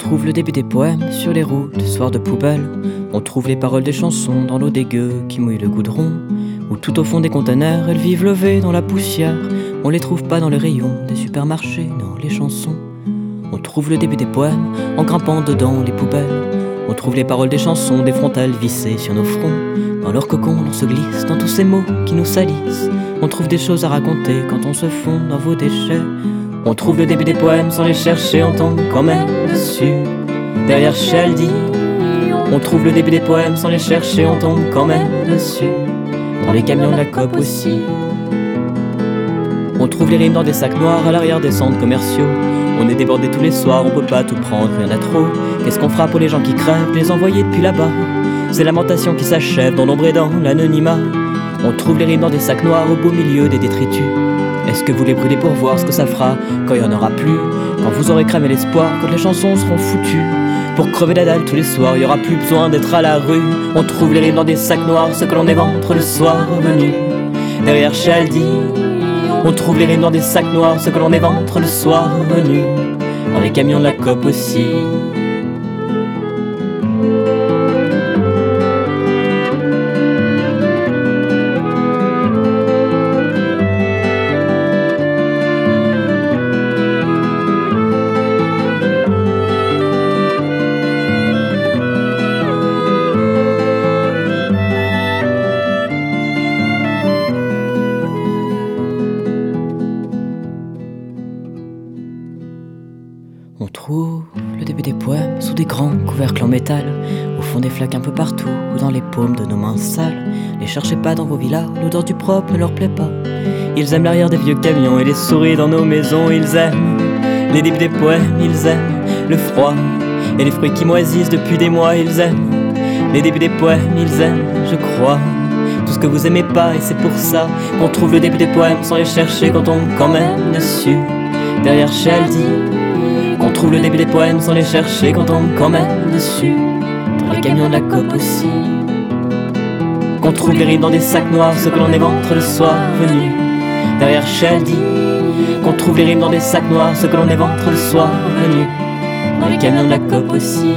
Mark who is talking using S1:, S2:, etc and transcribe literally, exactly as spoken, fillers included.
S1: trouve le début des poèmes sur les routes, soir de poubelle. On trouve les paroles des chansons dans l'eau dégueu qui mouille le goudron. Ou tout au fond des conteneurs, elles vivent levées dans la poussière. On les trouve pas dans les rayons des supermarchés, non, les chansons. On trouve le début des poèmes en grimpant dedans les poubelles. On trouve les paroles des chansons, des frontales vissées sur nos fronts. Dans leur cocon, on se glisse dans tous ces mots qui nous salissent. On trouve des choses à raconter quand on se fond dans vos déchets. On trouve le début des poèmes sans les chercher, on tombe quand même dessus. Derrière Sheldy, on trouve le début des poèmes sans les chercher, on tombe quand même dessus. Dans les camions de la COP aussi. On trouve les rimes dans des sacs noirs à l'arrière des centres commerciaux. On est débordé tous les soirs, on peut pas tout prendre, rien n'a trop. Qu'est-ce qu'on fera pour les gens qui crèvent, les envoyer depuis là-bas? Ces lamentations qui s'achèvent dans l'ombre et dans l'anonymat. On trouve les rimes dans des sacs noirs au beau milieu des détritus. Est-ce que vous les brûlez pour voir ce que ça fera quand il y en aura plus? Quand vous aurez cramé l'espoir, quand les chansons seront foutues. Pour crever la dalle tous les soirs, il y aura plus besoin d'être à la rue. On trouve les rimes dans des sacs noirs, ce que l'on éventre le soir revenu. Derrière Sheldy, on trouve les rimes dans des sacs noirs, ce que l'on éventre le soir revenu. Dans les camions de la COP aussi. On trouve le début des poèmes sous des grands couvercles en métal, au fond des flaques un peu partout, ou dans les paumes de nos mains sales. Les cherchez pas dans vos villas, l'odeur du propre ne leur plaît pas. Ils aiment l'arrière des vieux camions et les souris dans nos maisons. Ils aiment les débuts des poèmes, ils aiment le froid et les fruits qui moisissent depuis des mois. Ils aiment les débuts des poèmes, ils aiment, je crois, tout ce que vous aimez pas. Et c'est pour ça qu'on trouve le début des poèmes sans les chercher, qu'on tombe quand même dessus. Derrière Sheldy, on trouve le début des poèmes sans les chercher, qu'on tombe quand même dessus. Dans les camions de la COP aussi. Qu'on trouve les rimes dans des sacs noirs, ce que l'on éventre le soir venu. Derrière Sheldy, qu'on trouve les rimes dans des sacs noirs, ce que l'on éventre le soir venu. Dans les camions de la COP aussi.